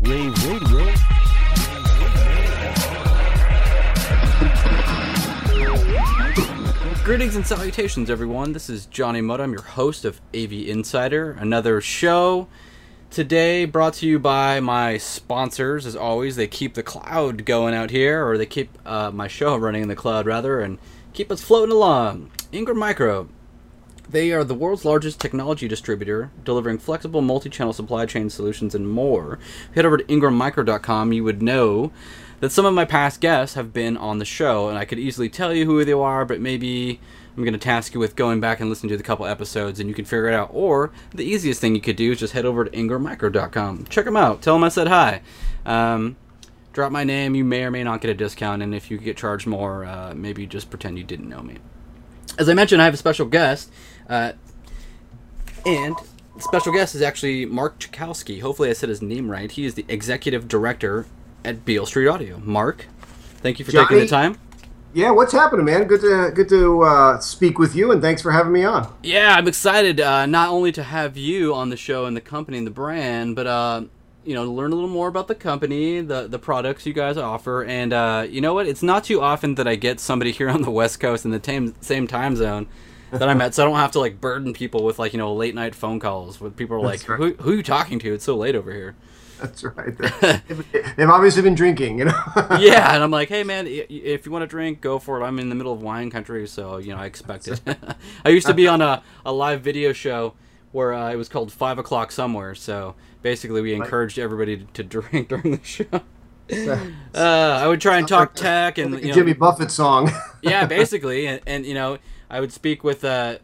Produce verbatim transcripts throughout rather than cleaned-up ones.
Rave Radio. Greetings and salutations, everyone. This is Johnny Mudd. I'm your host of A V Insider, another show today brought to you by my sponsors. As always, they keep the cloud going out here, or they keep uh, my show running in the cloud, rather, and keep us floating along. Ingram Micro. They are the world's largest technology distributor, delivering flexible multi-channel supply chain solutions and more. If you head over to ingram micro dot com, you would know that some of my past guests have been on the show, and I could easily tell you who they are, but maybe I'm going to task you with going back and listening to the couple episodes, and you can figure it out. Or the easiest thing you could do is just head over to ingram micro dot com. Check them out. Tell them I said hi. Um, drop my name. You may or may not get a discount, and if you get charged more, uh, maybe just pretend you didn't know me. As I mentioned, I have a special guest, uh, and the special guest is actually Mark Chakowski. Hopefully I said his name right. He is the executive director at Beale Street Audio. Mark, thank you for Johnny, taking the time. Yeah, what's happening, man? Good to good to uh, speak with you, and thanks for having me on. Yeah, I'm excited uh, not only to have you on the show and the company and the brand, but uh, you know, to learn a little more about the company, the the products you guys offer, and uh, you know what? It's not too often that I get somebody here on the West Coast in the tam- same time zone that I'm at, so I don't have to like burden people with like you know late night phone calls with people are like, right. who, who are you talking to? It's so late over here. That's right. They've obviously been drinking, you know. Yeah, and I'm like, hey man, if you want to drink, go for it. I'm in the middle of wine country, so you know I expect it. I used to be on a, a live video show where uh, it was called Five O'clock Somewhere. So basically, we encouraged everybody to, to drink during the show. Uh, I would try and talk tech and like you a know, Jimmy Buffett song. yeah, basically, and, and you know, I would speak with uh,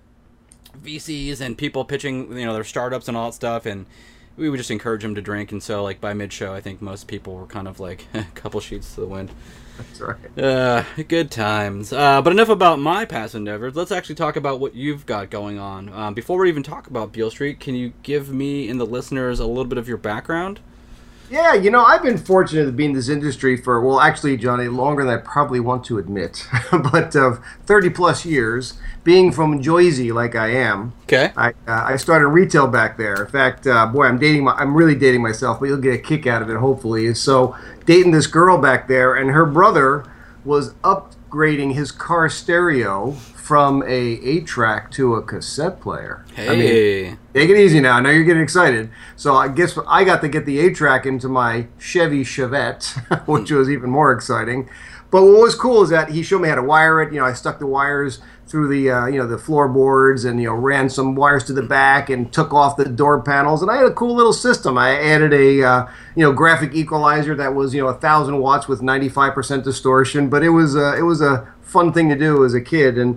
V Cs and people pitching you know their startups and all that stuff, and we would just encourage them to drink. And so, like by mid-show, I think most people were kind of like a couple sheets to the wind. That's right. Uh, good times. Uh, but enough about my past endeavors. Let's actually talk about what you've got going on. Um, before we even talk about Beale Street, can you give me and the listeners a little bit of your background? Yeah, you know, I've been fortunate to be in this industry for, well, actually, Johnny, longer than I probably want to admit, but of uh, thirty plus years, being from Jersey like I am. Okay. I uh, I started retail back there. In fact, uh, boy, I'm dating my, I'm really dating myself, but you'll get a kick out of it, hopefully. So, dating this girl back there, and her brother was upgrading his car stereo from a eight-track to a cassette player. Hey. I mean, take it easy now. I know you're getting excited. So I guess I got to get the eight-track into my Chevy Chevette, which was even more exciting. But what was cool is that he showed me how to wire it. You know, I stuck the wires through the uh, you know the floorboards and you know ran some wires to the back and took off the door panels. And I had a cool little system. I added a uh, you know graphic equalizer that was you know a thousand watts with ninety-five percent distortion. But it was uh, it was a fun thing to do as a kid. And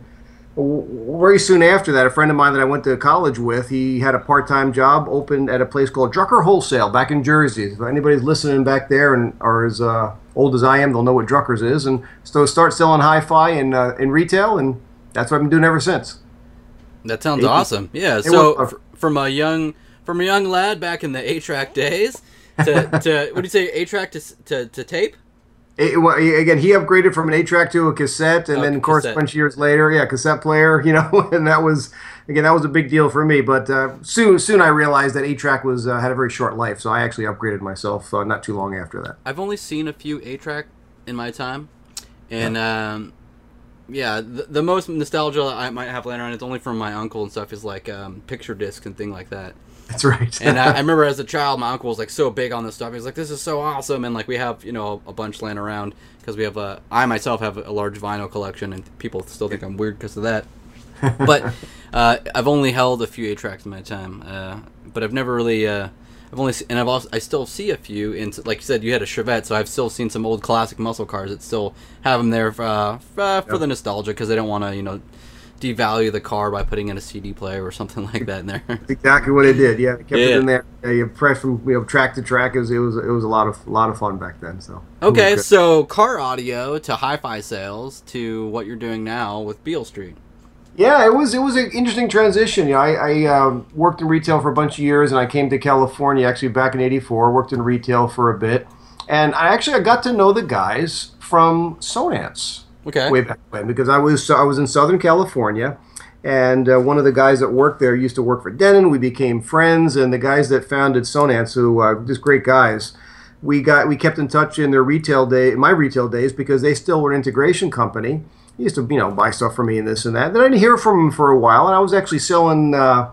very soon after that, a friend of mine that I went to college with, he had a part-time job open at a place called Drucker Wholesale back in Jersey. If anybody's listening back there and are as uh, old as I am, they'll know what Drucker's is. And so start selling hi-fi in, uh, in retail, and that's what I've been doing ever since. That sounds It, awesome. Yeah, it so was, uh, f- from a young from a young lad back in the eight-track days to, to what do you say, eight-track to, to, to tape? It, well, again, he upgraded from an eight-track to a cassette, and Oh, then, of course, cassette. a bunch of years later, yeah, cassette player, you know, and that was, again, that was a big deal for me. But uh, soon, soon I realized that eight-track was uh, had a very short life, so I actually upgraded myself uh, not too long after that. I've only seen a few eight-track in my time, and um, yeah, the, the most nostalgia I might have later on is only from my uncle and stuff is like um, picture discs and things like that. That's right. And I, I remember as a child, my uncle was like so big on this stuff. He was like, "This is so awesome!" And like we have, you know, a bunch laying around because we have a. I myself have a large vinyl collection, and people still think I'm weird because of that. But uh, I've only held a few eight tracks in my time, uh, but I've never really. Uh, I've only se- and I've also I still see a few. In like you said, you had a Chevette, so I've still seen some old classic muscle cars that still have them there for, uh, for, uh, for Yep. the nostalgia because they don't want to, you know, devalue the car by putting in a C D player or something like that in there. That's exactly what it did. Yeah, it kept Yeah. it in there. Yeah, you press from you know track to track. It was it was, it was a lot of a lot of fun back then. So Okay, it was so car audio to hi-fi sales to what you're doing now with Beale Street. Yeah, it was it was an interesting transition. You know, I, I um, worked in retail for a bunch of years, and I came to California actually back in eighty-four. Worked in retail for a bit, and I actually I got to know the guys from Sonance. Okay. Way back when, because I was I was in Southern California, and uh, one of the guys that worked there used to work for Denon. We became friends, and the guys that founded Sonance, who uh, just great guys, we got we kept in touch in their retail day, my retail days, because they still were an integration company. He used to, you know, buy stuff from me and this and that. Then I didn't hear from him for a while, and I was actually selling uh,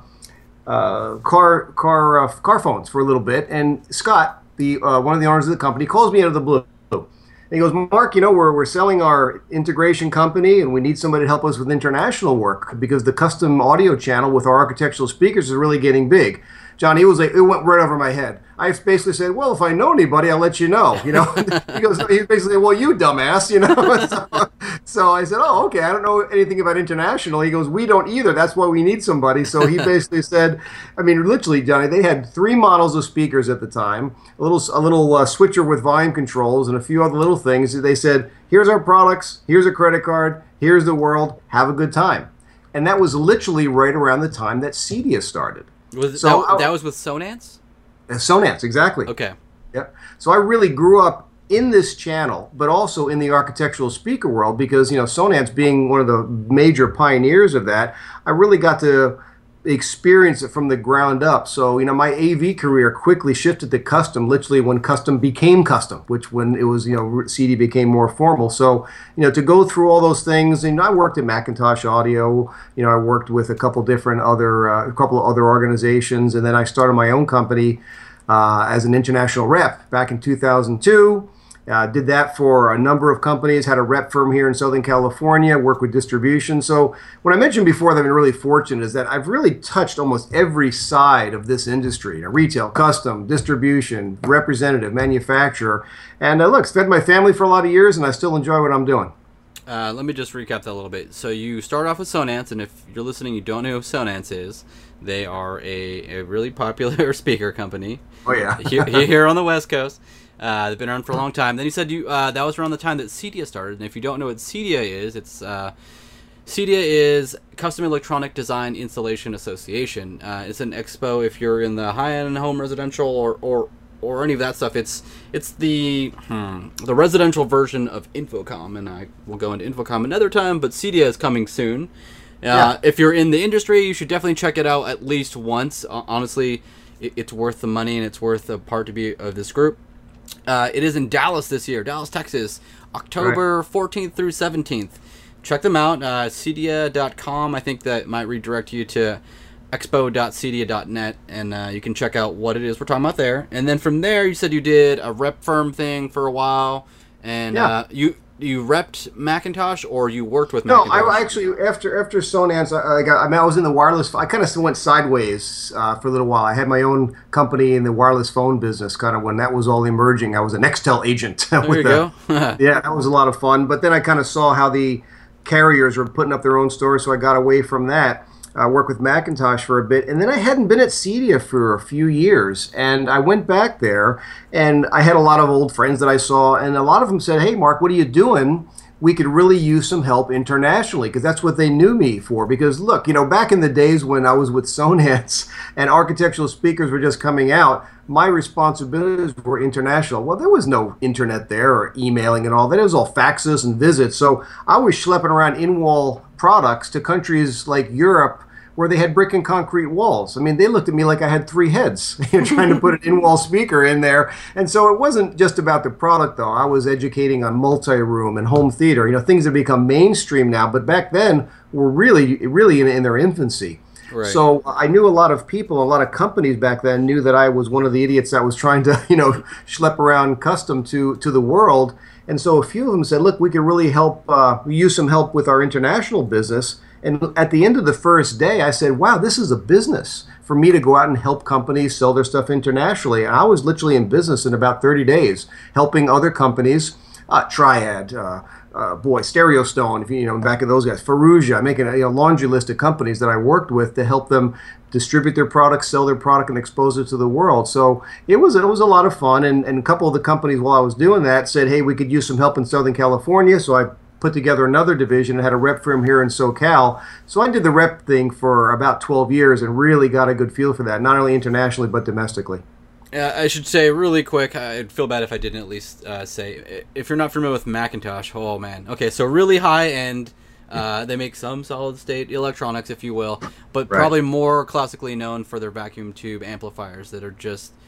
uh, car car uh, car phones for a little bit. And Scott, the uh, one of the owners of the company, calls me out of the blue. And he goes, Mark, you know, we're we're selling our integration company, and we need somebody to help us with international work because the custom audio channel with our architectural speakers is really getting big. John, he was like, it went right over my head. I basically said, well, if I know anybody, I'll let you know. You know, he goes, he basically, well, you dumbass, you know. so, so I said, oh, okay, I don't know anything about international. He goes, we don't either. That's why we need somebody. So he basically said, I mean, literally, Johnny, they had three models of speakers at the time, a little, a little uh, switcher with volume controls and a few other little things. They said, here's our products, here's a credit card, here's the world, have a good time. And that was literally right around the time that Cedia started. Was so that, I, that was with Sonance? Sonance, exactly. Okay. Yep. So I really grew up in this channel, but also in the architectural speaker world because, you know, Sonance being one of the major pioneers of that, I really got to experience it from the ground up. So, you know, my A V career quickly shifted to custom, literally when custom became custom, which when it was, you know, C D became more formal. So, you know, to go through all those things, and I worked at Macintosh Audio, you know, I worked with a couple different other, uh, a couple of other organizations, and then I started my own company uh, as an international rep back in two thousand two. Uh, did that for a number of companies, had a rep firm here in Southern California, worked with distribution. So what I mentioned before that I've been really fortunate is that I've really touched almost every side of this industry, you know, retail, custom, distribution, representative, manufacturer. And uh, look, it's fed my family for a lot of years, and I still enjoy what I'm doing. Uh, let me just recap that a little bit. So you start off with Sonance, and if you're listening, you don't know who Sonance is. They are a, a really popular speaker company. Oh, yeah. here, here on the West Coast. Uh, they've been around for a long time. Then you said you uh, that was around the time that Cedia started. And if you don't know what Cedia is, it's uh, Cedia is Custom Electronic Design Installation Association. Uh, it's an expo if you're in the high-end home residential or, or or any of that stuff. It's it's the hmm, the residential version of Infocom, and I will go into Infocom another time. But Cedia is coming soon. Uh, yeah. If you're in the industry, you should definitely check it out at least once. Uh, honestly, it, it's worth the money, and it's worth a part to be of this group. Uh, it is in Dallas this year, Dallas, Texas, October right. fourteenth through seventeenth. Check them out, uh, cedia dot com. I think that might redirect you to expo dot cedia dot net, and uh, you can check out what it is we're talking about there. And then from there, you said you did a rep firm thing for a while, and yeah. uh, you you repped Macintosh, or you worked with Macintosh? No, I actually after after Sonance, I, I got. I mean, I was in the wireless. I kind of went sideways uh, for a little while. I had my own company in the wireless phone business, kind of when that was all emerging. I was a Nextel agent. There you the, go. Yeah, that was a lot of fun. But then I kind of saw how the carriers were putting up their own stores, so I got away from that. I uh, worked with Macintosh for a bit, and then I hadn't been at Cedia for a few years, and I went back there, and I had a lot of old friends that I saw, and a lot of them said, hey, Mark, what are you doing? We could really use some help internationally, because that's what they knew me for. Because, look, you know, back in the days when I was with Sonance and architectural speakers were just coming out, my responsibilities were international. Well, there was no internet there or emailing and all that. It was all faxes and visits. So I was schlepping around in-wall products to countries like Europe where they had brick and concrete walls. I mean, they looked at me like I had three heads, trying to put an in-wall speaker in there. And so it wasn't just about the product, though. I was educating on multi-room and home theater, you know, things that become mainstream now. But back then were really, really in, in their infancy. Right. So I knew a lot of people, a lot of companies back then knew that I was one of the idiots that was trying to, you know, schlep around custom to, to the world. And so a few of them said, look, we could really help, uh, use some help with our international business. And at the end of the first day, I said, wow, this is a business for me to go out and help companies sell their stuff internationally. And I was literally in business in about thirty days, helping other companies, uh, Triad, uh, uh, boy, Stereo Stone, if you, you know, back of those guys, Ferrugia, making a you know, laundry list of companies that I worked with to help them distribute their product, sell their product, and expose it to the world. So it was it was a lot of fun. And, and a couple of the companies while I was doing that said, hey, we could use some help in Southern California. So I put together another division and had a rep firm here in SoCal. So I did the rep thing for about twelve years and really got a good feel for that, not only internationally but domestically. Uh, I should say really quick, I'd feel bad if I didn't at least uh, say, if you're not familiar with Macintosh, oh man. Okay, so really high-end, uh, they make some solid-state electronics, if you will, but right. probably more classically known for their vacuum tube amplifiers that are just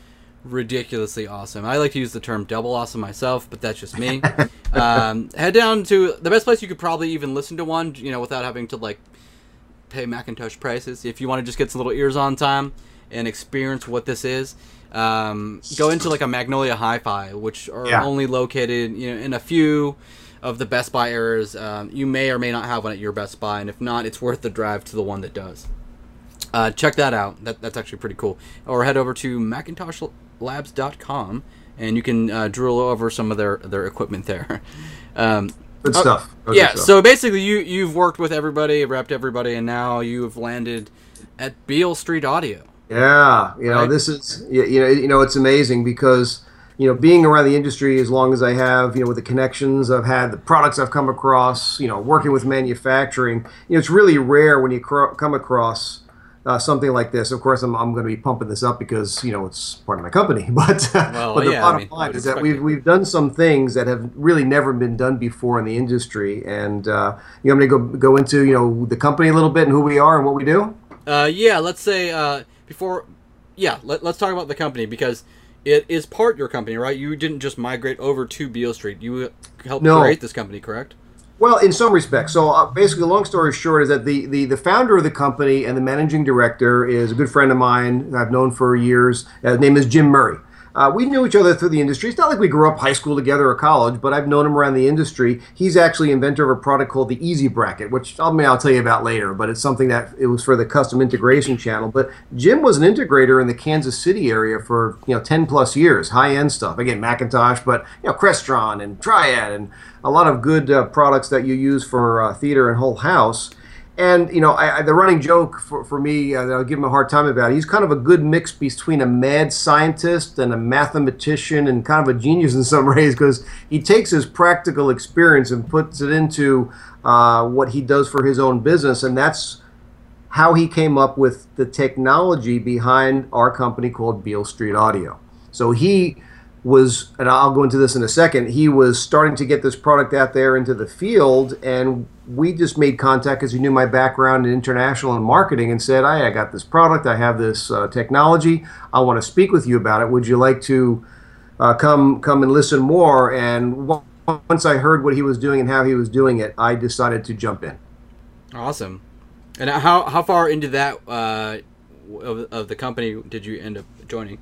ridiculously awesome. I like to use the term double awesome myself, but that's just me. um, head down to the best place you could probably even listen to one, you know, without having to like pay Macintosh prices. If you want to just get some little ears on time and experience what this is, um, go into like a Magnolia Hi-Fi, which are yeah. only located, you know, in a few of the Best Buy areas. Um, you may or may not have one at your Best Buy, and if not, it's worth the drive to the one that does. Uh, check that out. That, that's actually pretty cool. Or head over to macintosh labs dot com, and you can uh, drool over some of their, their equipment there. Um, Good stuff. Uh, yeah, so basically you, you've worked with everybody, repped everybody, and now you've landed at Beale Street Audio. Yeah, you know, right? this is, you know, you know, it's amazing because, you know, being around the industry as long as I have, you know, with the connections I've had, the products I've come across, you know, working with manufacturing, you know, it's really rare when you cr- come across uh, something like this. Of course, I'm, I'm going to be pumping this up because, you know, it's part of my company. But, well, but the yeah, bottom I mean, line is that we've, we've done some things that have really never been done before in the industry. And, uh, you want me to go, go into, you know, the company a little bit and who we are and what we do? Uh, yeah, let's say uh, before, yeah, let, let's talk about the company because it is part your company, right? You didn't just migrate over to Beale Street. You helped no. create this company, correct? Well, in some respects. So uh, basically, long story short is that the, the, the founder of the company and the managing director is a good friend of mine that I've known for years. Uh, his name is Jim Murray. Uh, we knew each other through the industry. It's not like we grew up high school together or college, but I've known him around the industry. He's actually inventor of a product called the Easy Bracket, which I mean, I'll tell you about later, but it's something that it was for the custom integration channel. But Jim was an integrator in the Kansas City area for, you know, ten plus years, high-end stuff. Again, Macintosh, but, you know, Crestron and Triad and a lot of good uh, products that you use for uh, theater and whole house. And, you know, I, I, the running joke for, for me, uh, that I'll give him a hard time about, he's kind of a good mix between a mad scientist and a mathematician and kind of a genius in some ways because he takes his practical experience and puts it into uh, what he does for his own business. And that's how he came up with the technology behind our company called Beale Street Audio. So he was, and I'll go into this in a second, he was starting to get this product out there into the field, and we just made contact because he knew my background in international and marketing and said, hey, I got this product, I have this uh, technology, I want to speak with you about it. Would you like to uh, come come and listen more? And once I heard what he was doing and how he was doing it, I decided to jump in. Awesome. And how, how far into that uh, of, of the company did you end up joining?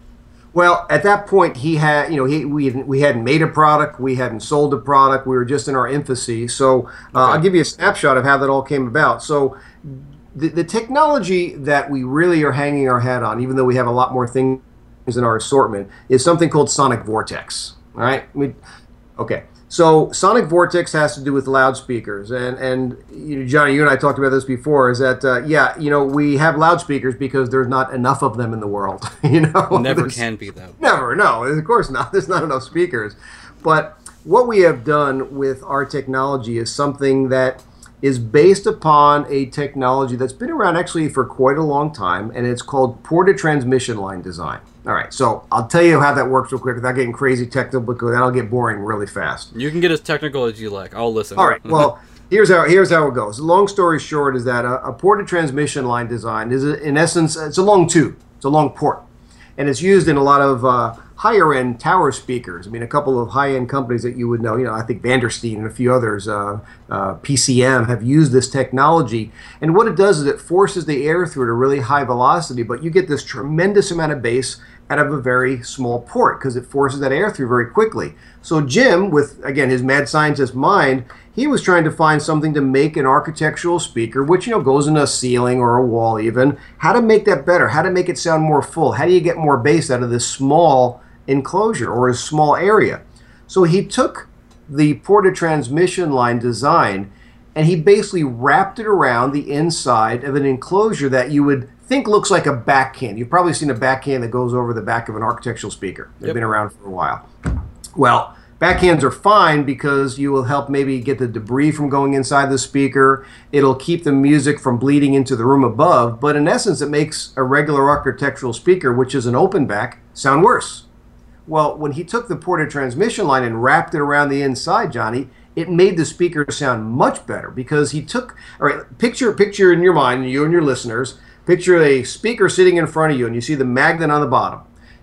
Well, at that point, he had, you know, he we hadn't, we hadn't made a product, we hadn't sold a product, we were just in our infancy. So uh, okay. I'll give you a snapshot of how that all came about. So the, the technology that we really are hanging our hat on, even though we have a lot more things in our assortment, is something called Sonic Vortex. All right? We, okay. So Sonic Vortex has to do with loudspeakers, and and you know, Johnny, you and I talked about this before. Is that uh, yeah, you know, we have loudspeakers because there's not enough of them in the world. You know, never there's, can be though. Never, no, of course not. There's not enough speakers. But what we have done with our technology is something that is based upon a technology that's been around actually for quite a long time, and it's called ported transmission line design. All right, so I'll tell you how that works real quick without getting crazy technical because that'll get boring really fast. You can get as technical as you like. I'll listen. All right, well, here's how here's how it goes. Long story short is that a, a ported transmission line design is, a, in essence, it's a long tube. It's a long port. And it's used in a lot of uh, higher-end tower speakers. I mean, a couple of high-end companies that you would know, you know, I think Vandersteen and a few others, uh, uh, P C M, have used this technology. And what it does is it forces the air through at a really high velocity, but you get this tremendous amount of bass out of a very small port because it forces that air through very quickly. So Jim, with, again, his mad scientist mind, he was trying to find something to make an architectural speaker, which, you know, goes in a ceiling or a wall even, how to make that better, how to make it sound more full, how do you get more bass out of this small enclosure or a small area. So he took the ported transmission line design and he basically wrapped it around the inside of an enclosure that you would think looks like a backhand. You've probably seen a backhand that goes over the back of an architectural speaker. They've yep. been around for a while. Well, backhands are fine because you will help maybe get the debris from going inside the speaker. It'll keep the music from bleeding into the room above, but in essence it makes a regular architectural speaker, which is an open back, sound worse. Well, when he took the ported transmission line and wrapped it around the inside, Johnny, it made the speaker sound much better because he took, all right, picture, picture in your mind, you and your listeners, picture a speaker sitting in front of you and you see the magnet on the bottom.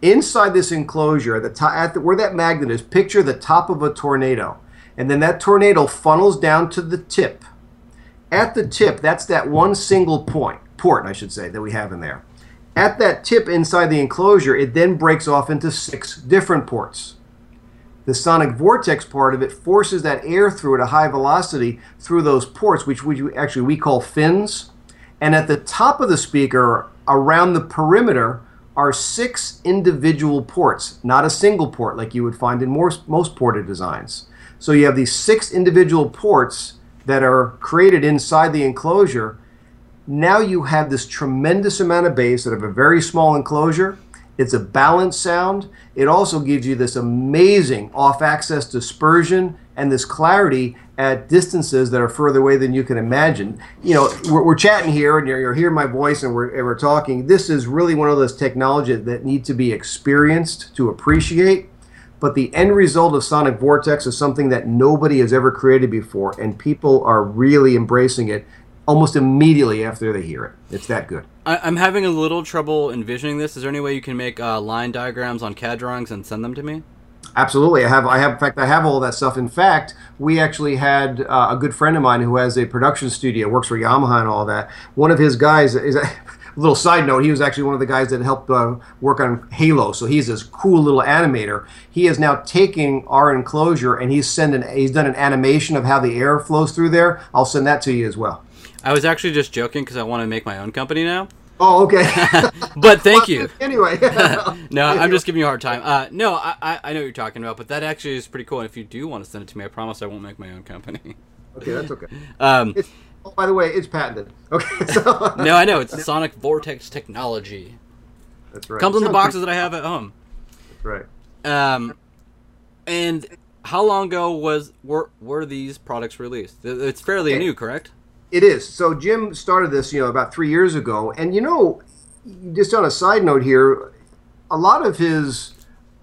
Inside this enclosure, at the top, at the, where that magnet is, picture the top of a tornado. And then that tornado funnels down to the tip. At the tip, that's that one single point, port, I should say, that we have in there. At that tip inside the enclosure, it then breaks off into six different ports. The sonic vortex part of it forces that air through at a high velocity through those ports, which we actually we call fins. And at the top of the speaker, around the perimeter, are six individual ports, not a single port like you would find in most, most ported designs. So you have these six individual ports that are created inside the enclosure. Now you have this tremendous amount of bass out of a very small enclosure. It's a balanced sound. It also gives you this amazing off-axis dispersion and this clarity at distances that are further away than you can imagine. You know, we're, we're chatting here, and you're, you're hearing my voice, and we're, and we're talking. This is really one of those technologies that need to be experienced to appreciate. But the end result of Sonic Vortex is something that nobody has ever created before, and people are really embracing it almost immediately after they hear it. It's that good. I, I'm having a little trouble envisioning this. Is there any way you can make uh, line diagrams on C A D drawings and send them to me? Absolutely. I have, I have, in fact, I have all that stuff. In fact, we actually had uh, a good friend of mine who has a production studio, works for Yamaha and all that. One of his guys is a little side note. He was actually one of the guys that helped uh, work on Halo. So he's this cool little animator. He is now taking our enclosure and he's sending, he's done an animation of how the air flows through there. I'll send that to you as well. I was actually just joking because I want to make my own company now. Oh, okay. But thank you. Anyway. No, I'm just giving you a hard time. Uh, no, I, I I know what you're talking about, but that actually is pretty cool. And if you do want to send it to me, I promise I won't make my own company. Okay, that's okay. Um, it's, oh, by the way, it's patented. Okay. So, no, I know. It's Sonic Vortex technology. That's right. Comes in the boxes that I have at home. That's right. Um, and how long ago was were were these products released? It's fairly new, correct? It is. So Jim started this, you know, about three years ago. And, you know, just on a side note here, a lot of his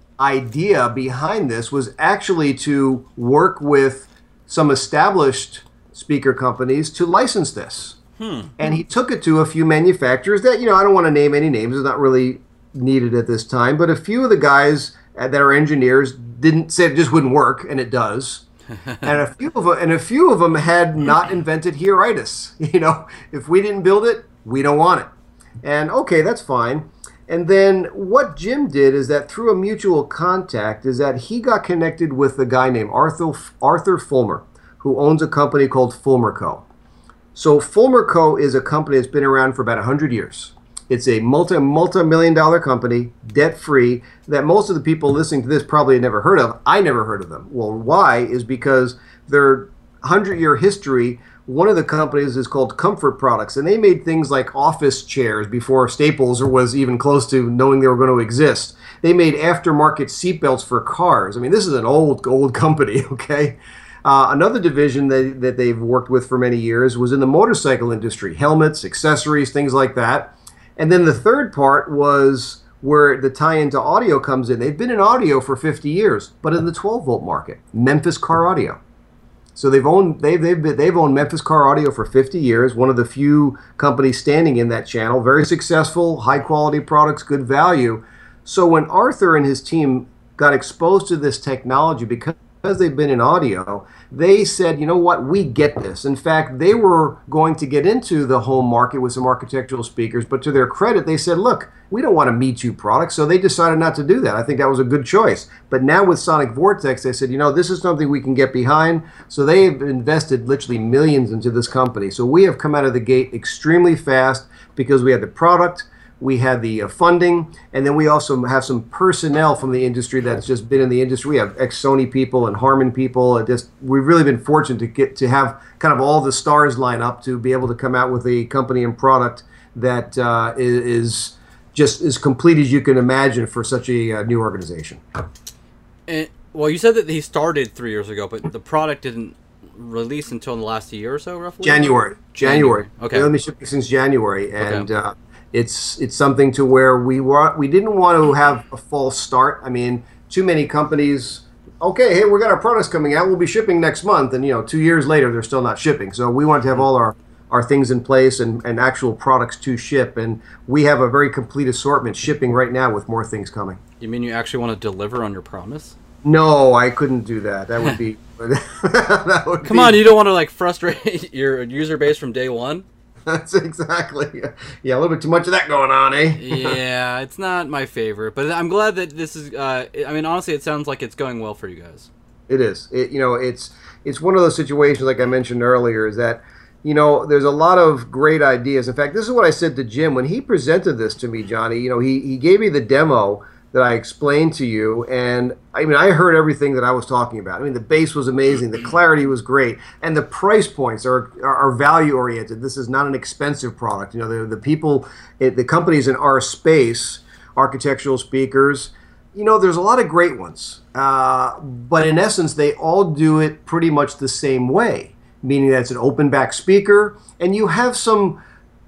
idea behind this was actually to work with some established speaker companies to license this. Hmm. And he took it to a few manufacturers that, you know, I don't want to name any names. It's not really needed at this time. But a few of the guys that are engineers didn't say it just wouldn't work, and it does. and a few of them, and a few of them had not invented hearitis. You know, if we didn't build it, we don't want it. And okay, that's fine. And then what Jim did is that through a mutual contact is that he got connected with a guy named Arthur Arthur Fulmer, who owns a company called Fulmer Co. So Fulmer Co. is a company that's been around for about one hundred years. It's a multi, multi-million dollar company, debt-free, that most of the people listening to this probably had never heard of. I never heard of them. Well, why? Is because their hundred-year history, one of the companies is called Comfort Products, and they made things like office chairs before Staples was even close to knowing they were going to exist. They made aftermarket seatbelts for cars. I mean, this is an old, old company, okay? Uh, another division that, that they've worked with for many years was in the motorcycle industry, helmets, accessories, things like that. And then the third part was where the tie-in to audio comes in. They've been in audio for fifty years, but in the twelve volt market, Memphis Car Audio. So they've owned they've they've been, they've owned Memphis Car Audio for fifty years. One of the few companies standing in that channel. Very successful, high quality products, good value. So when Arthur and his team got exposed to this technology, because Because they've been in audio, they said, you know what, we get this. In fact, they were going to get into the home market with some architectural speakers, but to their credit, they said, look, we don't want a Me Too product, so they decided not to do that. I think that was a good choice. But now with Sonic Vortex, they said, you know, this is something we can get behind. So they've invested literally millions into this company. So we have come out of the gate extremely fast because we had the product, we had the uh, funding, and then we also have some personnel from the industry that's just been in the industry. We have ex-Sony people and Harman people. And just we've really been fortunate to get to have kind of all the stars line up to be able to come out with a company and product that uh, is just as complete as you can imagine for such a uh, new organization. And, well, you said that he started three years ago, but the product didn't release until in the last year or so, roughly? January. January. January. Okay. They let me ship since January, and. Okay. Uh, It's it's something to where we were we didn't want to have a false start. I mean, too many companies. Okay, hey, we got our products coming out. We'll be shipping next month, and you know, two years later, they're still not shipping. So we wanted to have all our, our things in place and, and actual products to ship, and we have a very complete assortment shipping right now with more things coming. You mean you actually want to deliver on your promise? No, I couldn't do that. That would be. that would Come be, on, you don't want to like frustrate your user base from day one? That's exactly. Yeah, a little bit too much of that going on, eh? Yeah, it's not my favorite, but I'm glad that this is. Uh, I mean, honestly, it sounds like it's going well for you guys. It is. It, you know, it's it's one of those situations, like I mentioned earlier, is that, you know, there's a lot of great ideas. In fact, this is what I said to Jim when he presented this to me, Johnny. You know, he, he gave me the demo that I explained to you, and I mean, I heard everything that I was talking about. I mean, the bass was amazing, the clarity was great, and the price points are are, are value oriented. This is not an expensive product. You know, the the people, it, the companies in our space, architectural speakers. You know, there's a lot of great ones, uh, but in essence, they all do it pretty much the same way, meaning that it's an open back speaker, and you have some.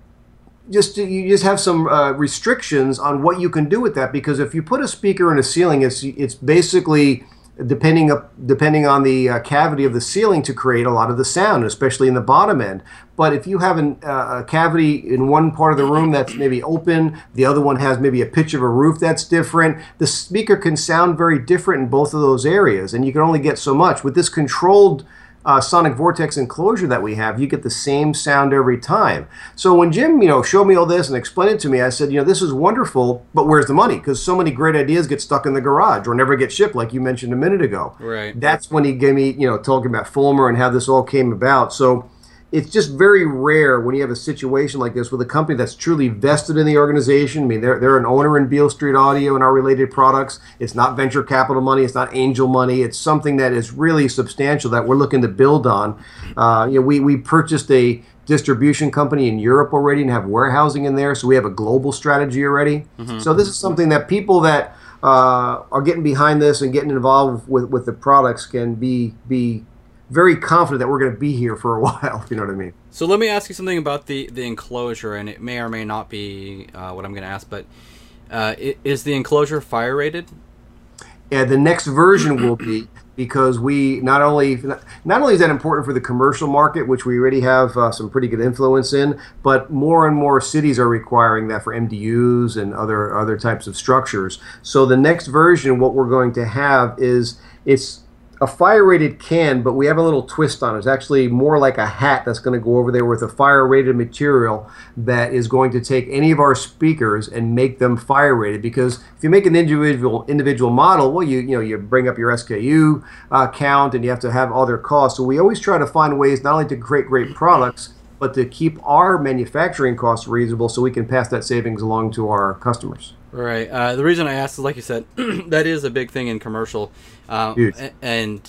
Just you just have some uh, restrictions on what you can do with that, because if you put a speaker in a ceiling, it's it's basically depending up depending on the uh, cavity of the ceiling to create a lot of the sound, especially in the bottom end. But if you have an, uh, a cavity in one part of the room that's maybe open, the other one has maybe a pitch of a roof that's different, the speaker can sound very different in both of those areas, and you can only get so much. With this controlled Uh, sonic vortex enclosure that we have, you get the same sound every time. So when Jim, you know, showed me all this and explained it to me, I said, you know, this is wonderful, but where's the money? Because so many great ideas get stuck in the garage or never get shipped, like you mentioned a minute ago. Right. That's when he gave me, you know, talking about Fulmer and how this all came about. So it's just very rare when you have a situation like this with a company that's truly vested in the organization. I mean, they're, they're an owner in Beale Street Audio and our related products. It's not venture capital money. It's not angel money. It's something that is really substantial that we're looking to build on. Uh, you know, we, we purchased a distribution company in Europe already and have warehousing in there, so we have a global strategy already. Mm-hmm. So this is something that people that uh, are getting behind this and getting involved with, with the products can be be very confident that we're going to be here for a while, if you know what I mean. So let me ask you something about the, the enclosure, and it may or may not be uh, what I'm going to ask, but uh, is the enclosure fire rated? Yeah, the next version will be, because we not only not only is that important for the commercial market, which we already have uh, some pretty good influence in, but more and more cities are requiring that for M D Us and other other types of structures. So the next version, what we're going to have is it's a fire-rated can, but we have a little twist on it. It's actually more like a hat that's going to go over there with a fire-rated material that is going to take any of our speakers and make them fire-rated. Because if you make an individual individual model, well, you you know you bring up your S K U uh, count and you have to have all their costs. So we always try to find ways not only to create great products, but to keep our manufacturing costs reasonable so we can pass that savings along to our customers. Right. Uh, the reason I asked is, like you said, that is a big thing in commercial. Uh, and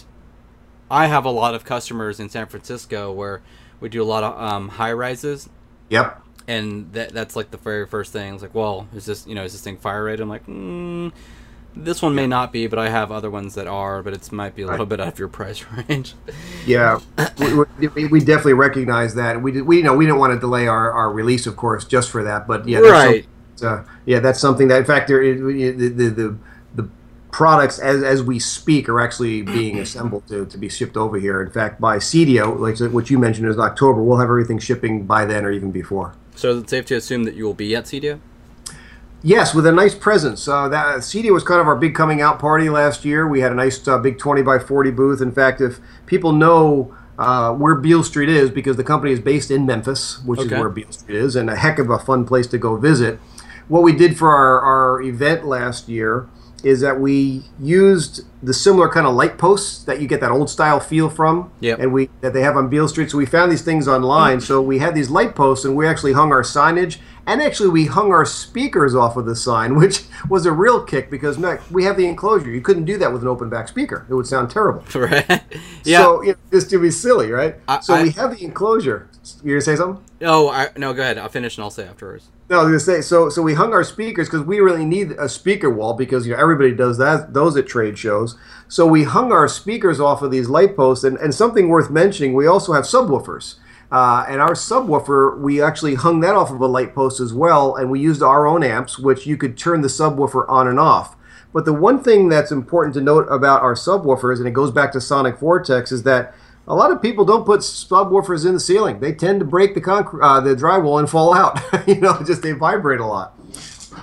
I have a lot of customers in San Francisco where we do a lot of um, high rises. Yep. And that that's like the very first thing. It's like, well, is this you know is this thing fire rated? I'm like, mm, this one may not be, but I have other ones that are. But it might be a little right. bit out of your price range. Yeah, we, we, we definitely recognize that. We did, we you know we didn't want to delay our, our release, of course, just for that. But yeah, right. Uh, yeah, that's something that, in fact, there, the, the the the products as as we speak are actually being assembled to, to be shipped over here. In fact, by C D O, like what you mentioned, is October. We'll have everything shipping by then or even before. So is it safe to assume that you will be at C D O? Yes, with a nice presence. Uh, that C D O was kind of our big coming out party last year. We had a nice uh, big twenty by forty booth. In fact, if people know Uh, where Beale Street is, because the company is based in Memphis, which okay. is where Beale Street is, and a heck of a fun place to go visit. What we did for our, our event last year is that we used the similar kind of light posts that you get that old style feel from, yep. and we that they have on Beale Street. So we found these things online. So we had these light posts, and we actually hung our signage, and actually we hung our speakers off of the sign, which was a real kick because no, we have the enclosure. You couldn't do that with an open back speaker; it would sound terrible. Right? Yeah. So you know, just to be silly, right? I, so I, we have the enclosure. You gonna say something? Oh, I, no. Go ahead. I'll finish and I'll say afterwards. No, I was gonna say. So, so we hung our speakers because we really need a speaker wall because you know everybody does that those at trade shows. So we hung our speakers off of these light posts, and, and something worth mentioning, we also have subwoofers. Uh, and our subwoofer, we actually hung that off of a light post as well, and we used our own amps, which you could turn the subwoofer on and off. But the one thing that's important to note about our subwoofers, and it goes back to Sonic Vortex, is that a lot of people don't put subwoofers in the ceiling. They tend to break the concrete, uh, the drywall and fall out. you know, just they vibrate a lot.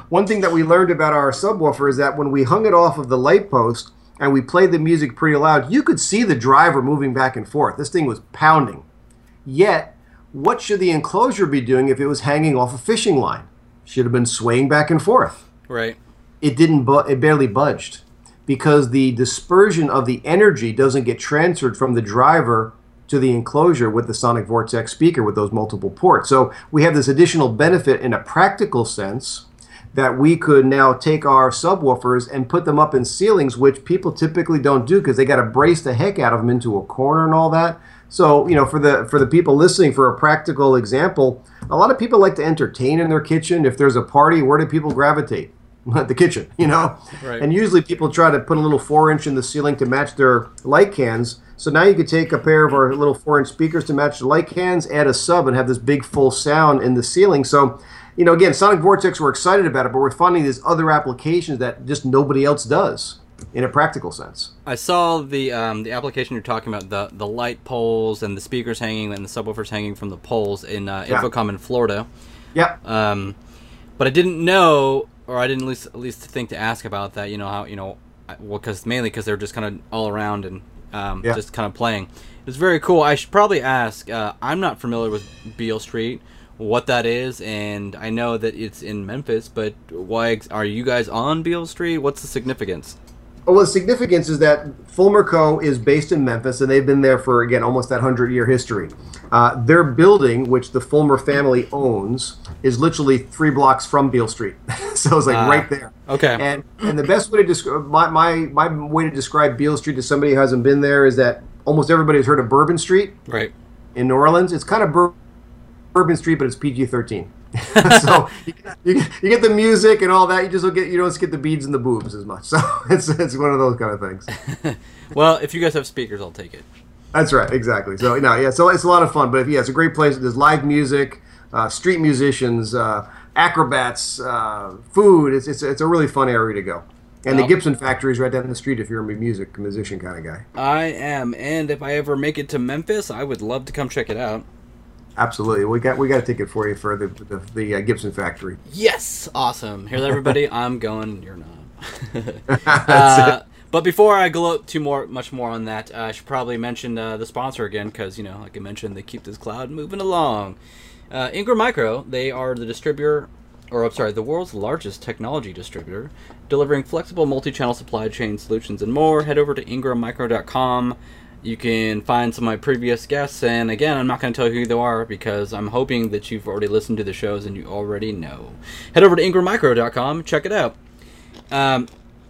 one thing that we learned about our subwoofer is that when we hung it off of the light post and we played the music pretty loud, you could see the driver moving back and forth. This thing was pounding. Yet, what should the enclosure be doing if it was hanging off a fishing line? Should have been swaying back and forth. Right. It didn't. Bu- it barely budged because the dispersion of the energy doesn't get transferred from the driver to the enclosure with the Sonic Vortex speaker with those multiple ports. So we have this additional benefit in a practical sense that we could now take our subwoofers and put them up in ceilings, which people typically don't do because they got to brace the heck out of them into a corner and all that. So, you know, for the for the people listening, for a practical example, a lot of people like to entertain in their kitchen. If there's a party, where do people gravitate? The kitchen, you know? Right. And usually people try to put a little four inch in the ceiling to match their light cans. So now you could take a pair of our little four inch speakers to match the light cans, add a sub, and have this big full sound in the ceiling. So, you know, again, Sonic Vortex, we're excited about it, but we're finding these other applications that just nobody else does in a practical sense. I saw the um, the application you're talking about, the the light poles and the speakers hanging and the subwoofers hanging from the poles in uh, Yeah. Infocom in Florida. Yep. Um, but I didn't know, or I didn't at least, at least think to ask about that. You know how you know, I- well, because mainly because they're just kind of all around and um, Yeah. just kind of playing. It's very cool. I should probably ask. Uh, I'm not familiar with Beale Street, what that is, and I know that it's in Memphis. But why ex- are you guys on Beale Street? What's the significance? Well, the significance is that Fulmer Co. is based in Memphis, and they've been there for, again, almost that hundred-year history. Uh, their building, which the Fulmer family owns, is literally three blocks from Beale Street. So it's like Ah, right there. okay. And and the best way to describe my, my my way to describe Beale Street to somebody who hasn't been there is that almost everybody has heard of Bourbon Street Right. in New Orleans. It's kind of Bur- Bourbon Street, but it's P G thirteen. So you, you, you get the music and all that. You just don't get you don't get the beads and the boobs as much. So it's it's one of those kind of things. Well, if you guys have speakers, I'll take it. That's right, exactly. So no, yeah, so it's a lot of fun. But if, yeah, it's a great place. There's live music, uh, street musicians, uh, acrobats, uh, food. It's it's it's a really fun area to go. And the Well- Gibson factory is right down the street if you're a music musician kind of guy. I am, and if I ever make it to Memphis, I would love to come check it out. Absolutely, we got we got a ticket for you for the the, the uh, Gibson factory. Yes, awesome. Here's everybody. I'm going. You're not. That's uh, it. but before I go too more, much more on that, uh, I should probably mention uh, the sponsor again because you know, like I mentioned, they keep this cloud moving along. Uh, Ingram Micro. They are the distributor, or I'm sorry, the world's largest technology distributor, delivering flexible multi-channel supply chain solutions and more. Head over to ingram micro dot com. You can find some of my previous guests, and again, I'm not going to tell you who they are because I'm hoping that you've already listened to the shows and you already know. Head over to ingram micro dot com, check it out. Um,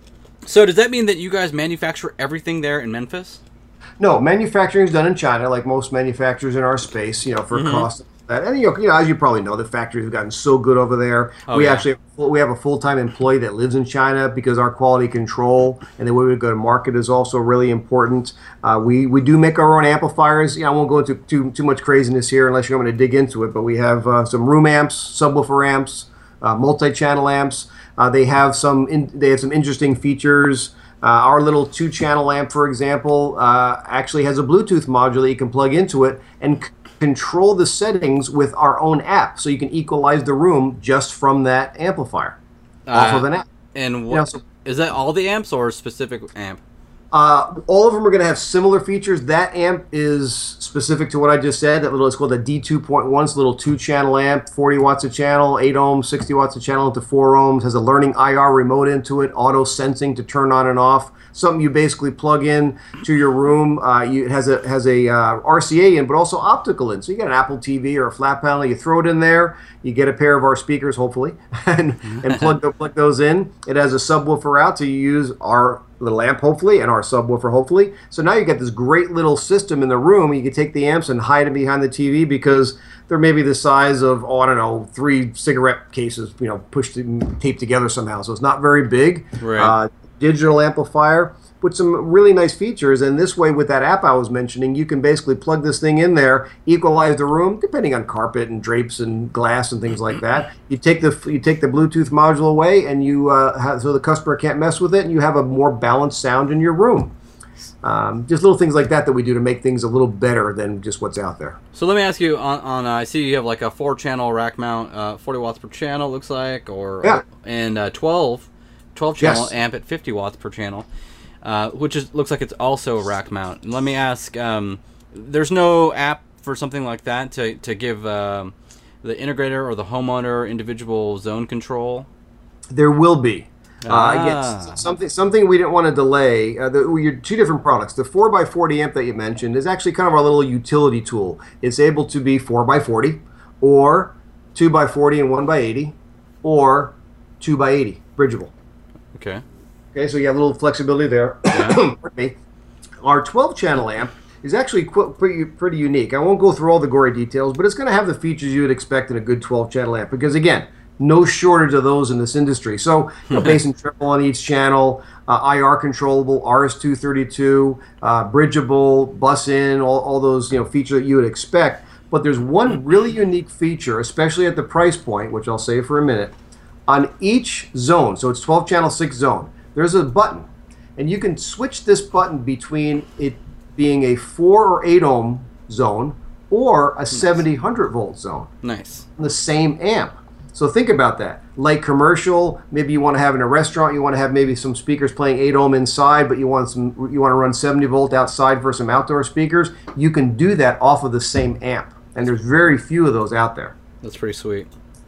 so does that mean that you guys manufacture everything there in Memphis? No, manufacturing is done in China, like most manufacturers in our space. You know, for Mhm. cost. That. And you know, you know, as you probably know, the factories have gotten so good over there. Oh, we yeah. actually we have a full time employee that lives in China because our quality control and the way we go to market is also really important. Uh, we we do make our own amplifiers. You know, I won't go into too too much craziness here unless you're going to dig into it. But we have uh, some room amps, subwoofer amps, uh, multi-channel amps. Uh, they have some in, they have some interesting features. Uh, our little two-channel amp, for example, uh, actually has a Bluetooth module that you can plug into it and c- control the settings with our own app. So you can equalize the room just from that amplifier off Uh, of an app. And what, Yeah, so- is that all the amps or a specific amp? Uh, all of them are going to have similar features. That amp is specific to what I just said. That little, it's called a D two point one. It's a little two-channel amp, forty watts a channel, eight ohms, sixty watts a channel into four ohms. Has a learning I R remote into it, auto sensing to turn on and off. Something you basically plug in to your room. Uh, you, it has a has a uh, R C A in, but also optical in. So you get an Apple T V or a flat panel. You throw it in there. You get a pair of our speakers, hopefully, and, and plug the, plug those in. It has a subwoofer out, so you use our little amp, hopefully, and our subwoofer, hopefully. So now you get this great little system in the room. You can take the amps and hide them behind the T V because they're maybe the size of, oh, I don't know, three cigarette cases, you know, pushed and taped together somehow. So it's not very big. Right. Uh, digital amplifier with some really nice features. And this way, with that app I was mentioning, you can basically plug this thing in there, equalize the room, depending on carpet and drapes and glass and things like that. You take the you take the Bluetooth module away, and you uh, have, so the customer can't mess with it, and you have a more balanced sound in your room. Um, just little things like that that we do to make things a little better than just what's out there. So let me ask you on, on uh, I see you have like a four channel rack mount, uh, forty watts per channel looks like, or yeah. uh, and uh, twelve, twelve channel yes. amp at fifty watts per channel, uh, which is looks like it's also a rack mount. And let me ask, um, there's no app for something like that to to give um, the integrator or the homeowner individual zone control? There will be. Ah. Uh, again, something something we didn't want to delay. Uh, the, we two different products. The four by forty amp that you mentioned is actually kind of our little utility tool. It's able to be four by forty, or two by forty and one by eighty, or two by eighty, bridgeable. Okay. Okay, so you have a little flexibility there. Yeah. Pardon me. Our twelve channel amp is actually qu- pretty, pretty unique. I won't go through all the gory details, but it's going to have the features you would expect in a good twelve channel amp. Because again, no shortage of those in this industry. So, you know, bass and treble on each channel, uh, I R controllable, R S two thirty-two, uh, bridgeable, bus in, all, all those you know features that you would expect. But there's one really unique feature, especially at the price point, which I'll say for a minute. On each zone, so it's twelve channel, six zone, there's a button. And you can switch this button between it being a four or eight ohm zone or a seventy, one hundred volt zone. Nice. On the same amp. So think about that. Light commercial, maybe you want to have in a restaurant, you want to have maybe some speakers playing eight ohm inside, but you want some you want to run seventy volt outside for some outdoor speakers. You can do that off of the same amp. And there's very few of those out there. That's pretty sweet.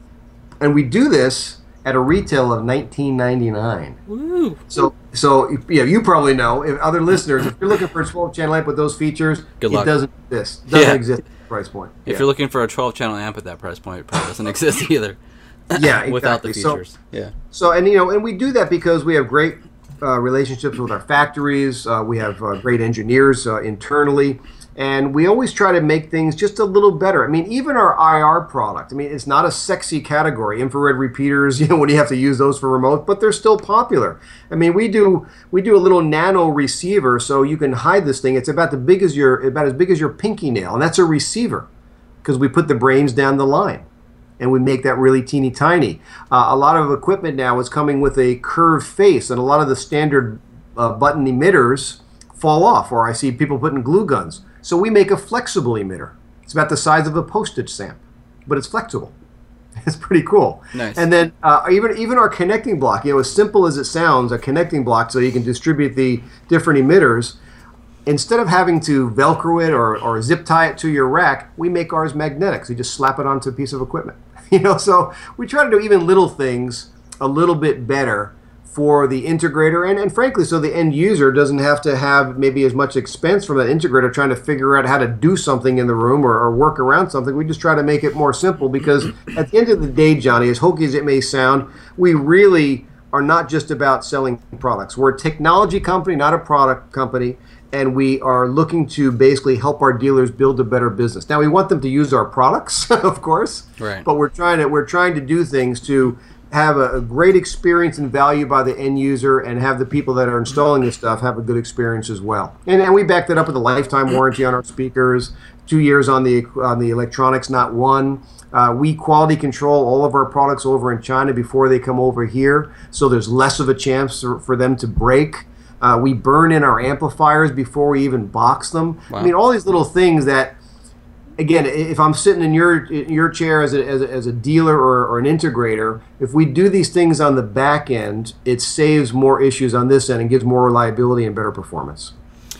And we do this at a retail of nineteen ninety-nine. Woo. So so yeah, you probably know, if other listeners, if you're looking for a twelve channel amp with those features, Good it luck. doesn't exist. It doesn't Yeah. exist at that price point. If Yeah. you're looking for a twelve channel amp at that price point, it probably doesn't exist either. Yeah, Without the exactly. So- features. yeah. So, and you know, and we do that because we have great uh, relationships with our factories. Uh, we have uh, great engineers uh, internally, and we always try to make things just a little better. I mean, even our I R product. I mean, it's not a sexy category. Infrared repeaters, you know, when you have to use those for remote, but they're still popular. I mean, we do we do a little nano receiver, so you can hide this thing. It's about the big as your about as big as your pinky nail, and that's a receiver because we put the brains down the line. And we make that really teeny tiny. Uh, a lot of equipment now is coming with a curved face, and a lot of the standard uh, button emitters fall off, or I see people putting glue guns. So we make a flexible emitter. It's about the size of a postage stamp, but it's flexible. It's pretty cool. Nice. And then uh, even even our connecting block, you know, as simple as it sounds, a connecting block so you can distribute the different emitters. Instead of having to Velcro it or, or zip tie it to your rack, we make ours magnetic. So you just slap it onto a piece of equipment. You know, so we try to do even little things a little bit better for the integrator, and, and frankly, so the end user doesn't have to have maybe as much expense from that integrator trying to figure out how to do something in the room or, or work around something. We just try to make it more simple because at the end of the day, Johnny, as hokey as it may sound, we really are not just about selling products. We're a technology company, not a product company. And we are looking to basically help our dealers build a better business. Now we want them to use our products, of course, Right. but we're trying to we're trying to do things to have a, a great experience and value by the end user, and have the people that are installing this stuff have a good experience as well. And, and we back that up with a lifetime warranty on our speakers, two years on the on the electronics, not one. Uh, we quality control all of our products over in China before they come over here, so there's less of a chance for, for them to break. Uh, we burn in our amplifiers before we even box them. Wow. I mean, all these little things that, again, if I'm sitting in your in your chair as a, as a, as a dealer or, or an integrator, if we do these things on the back end, it saves more issues on this end and gives more reliability and better performance.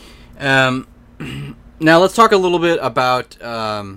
Um, now let's talk a little bit about um,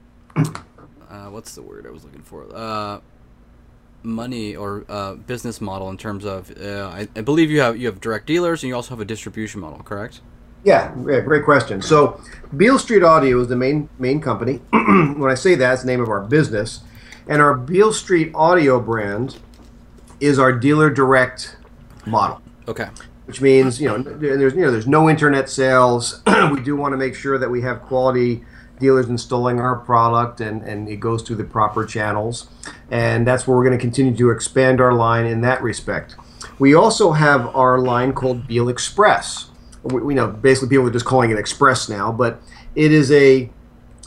uh, what's the word I was looking for? Uh, money or uh, business model in terms of uh, I, I believe you have you have direct dealers and you also have a distribution model, correct? Yeah, yeah, great question. So Beale Street Audio is the main main company. When I say that, it's the name of our business, and our Beale Street Audio brand is our dealer direct model. Okay. Which means, you know, there's you know there's no internet sales. We do want to make sure that we have quality dealers installing our product, and, and it goes through the proper channels. And that's where we're going to continue to expand our line in that respect. We also have our line called Beale Express. We, we know basically people are just calling it Express now, but it is a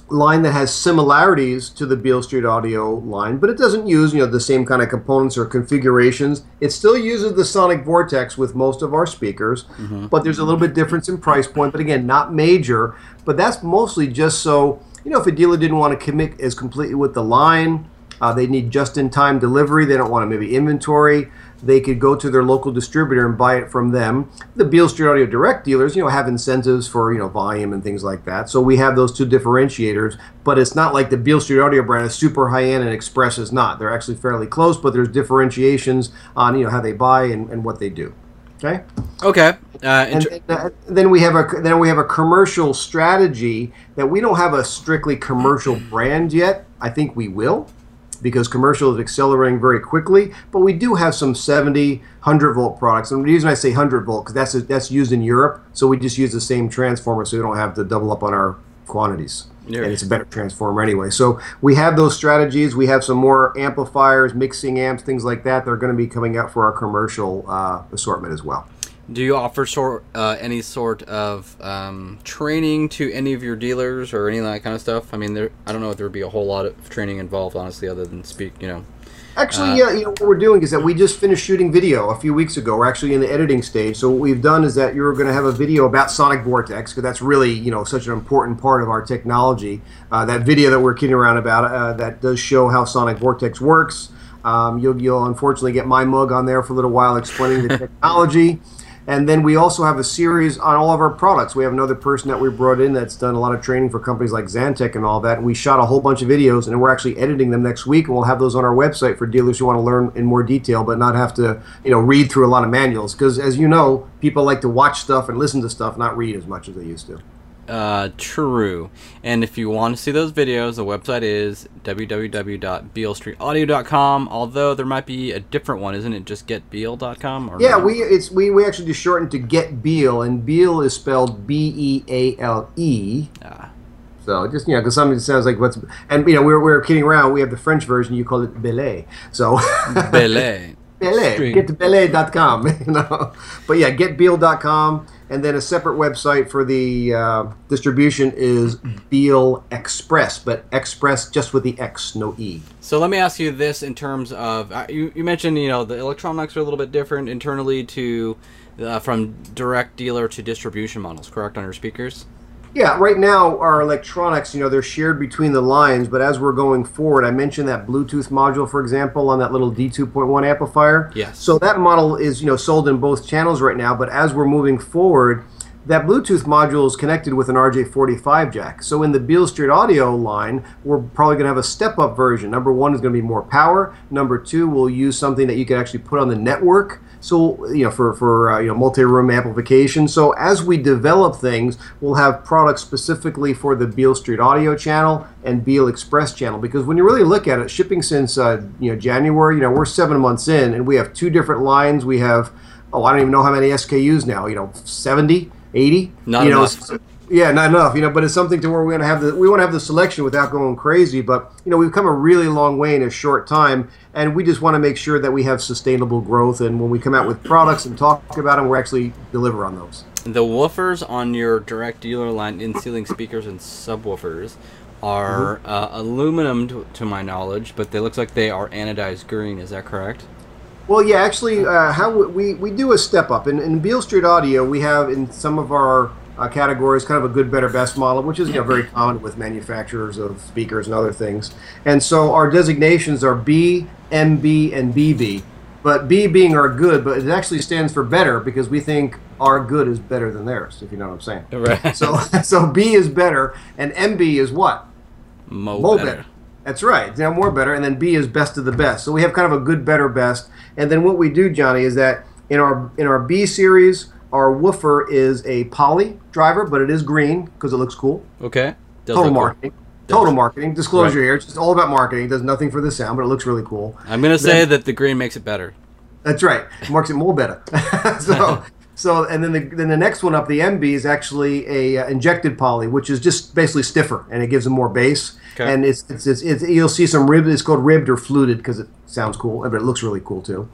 line that has similarities to the Beale Street Audio line, but it doesn't use, you know, the same kind of components or configurations. It still uses the Sonic Vortex with most of our speakers, mm-hmm. but there's a little bit difference in price point, but again, not major. But that's mostly just so, you know, if a dealer didn't want to commit as completely with the line, uh, they need just-in-time delivery, they don't want to maybe inventory, they could go to their local distributor and buy it from them. The Beale Street Audio direct dealers, you know, have incentives for, you know, volume and things like that. So we have those two differentiators, but it's not like the Beale Street Audio brand is super high-end and Express is not. They're actually fairly close, but there's differentiations on, you know, how they buy and, and what they do. Okay. Okay. Uh, and, and uh, then we have a then we have a commercial strategy that we don't have a strictly commercial brand yet. I think we will, because commercial is accelerating very quickly, but we do have some seventy, one hundred volt products. And the reason I say one hundred volt, because that's, that's used in Europe, so we just use the same transformer so we don't have to double up on our quantities. Yeah. And it's a better transformer anyway. So we have those strategies. We have some more amplifiers, mixing amps, things like that. They're going to be coming out for our commercial uh, assortment as well. Do you offer sort uh, any sort of um, training to any of your dealers or any of that kind of stuff? I mean, there, I don't know if there would be a whole lot of training involved, honestly, other than speak, you know. Actually, uh, yeah, you know, what we're doing is that we just finished shooting video a few weeks ago. We're actually in the editing stage. So what we've done is that you're going to have a video about Sonic Vortex, because that's really, you know, such an important part of our technology. Uh, that video that we're kidding around about, uh, that does show how Sonic Vortex works. Um, you'll, you'll unfortunately get my mug on there for a little while explaining the technology. And then we also have a series on all of our products. We have another person that we brought in that's done a lot of training for companies like Xantech and all that. And we shot a whole bunch of videos, and we're actually editing them next week, and we'll have those on our website for dealers who want to learn in more detail, but not have to, you know, read through a lot of manuals. Because as you know, people like to watch stuff and listen to stuff, not read as much as they used to. Uh, true. And if you want to see those videos, the website is w w w dot beale street audio dot com. Although there might be a different one, isn't it? Just get beale dot com? Or yeah, not? we it's we, we actually just shortened to Get Beale, and Beale is spelled B E A L E. Ah. So just, you know, because something sounds like what's, and you know, we're we're kidding around. We have the French version. You call it Belay. So Belay. Belay. Get to belay dot com. You know, but yeah, get beale dot com. And then a separate website for the uh, distribution is Beale Express, but Express just with the X, no E. So let me ask you this in terms of, uh, you, you mentioned, you know, the electronics are a little bit different internally to uh, from direct dealer to distribution models, correct, on your speakers? Yeah, right now our electronics, you know, they're shared between the lines, but as we're going forward, I mentioned that Bluetooth module, for example, on that little D two point one amplifier. Yes. So that model is, you know, sold in both channels right now, but as we're moving forward, that Bluetooth module is connected with an R J forty-five jack. So in the Beale Street Audio line, we're probably going to have a step-up version. Number one is going to be more power. Number two, we'll use something that you can actually put on the network. So, you know, for, for uh, you know, multi-room amplification. So as we develop things, we'll have products specifically for the Beale Street Audio channel and Beale Express channel. Because when you really look at it, shipping since, uh, you know, January, you know, we're seven months in, and we have two different lines. We have, oh, I don't even know how many S K Us now, you know, seventy, eighty? Not you know, enough. Yeah, not enough, you know, but it's something to where we're going to have the we want to have the selection without going crazy. But, you know, we've come a really long way in a short time, and we just want to make sure that we have sustainable growth. And when we come out with products and talk about them, we're actually deliver on those. The woofers on your direct dealer line, in-ceiling speakers and subwoofers, are mm-hmm. uh, aluminum, to, to my knowledge, but they looks like they are anodized green. Is that correct? Well, yeah, actually, uh, how we, we do a step up. In, in Beale Street Audio, we have in some of our uh, categories kind of a good, better, best model, which is, you know, very common with manufacturers of speakers and other things. And so our designations are B, M B, and B B. But B being our good, but it actually stands for better because we think our good is better than theirs, if you know what I'm saying. Right. So, so B is better, and M B is what? Mo, Mo better. better. That's right. Now more better, and then B is best of the best. So we have kind of a good, better, best. And then what we do, Johnny, is that in our in our B series, our woofer is a poly driver, but it is green because it looks cool. Okay. Does Total look marketing. Cool. Total Does. marketing. Disclosure Right. here. It's just all about marketing. It does nothing for the sound, but it looks really cool. I'm going to say Then- that the green makes it better. That's right. It marks it more better. so, so, and then the then the next one up, the M B, is actually a uh, injected poly, which is just basically stiffer, and it gives them more bass. Okay. And it's, it's it's it's you'll see some rib. It's called ribbed or fluted because it sounds cool, but it looks really cool too.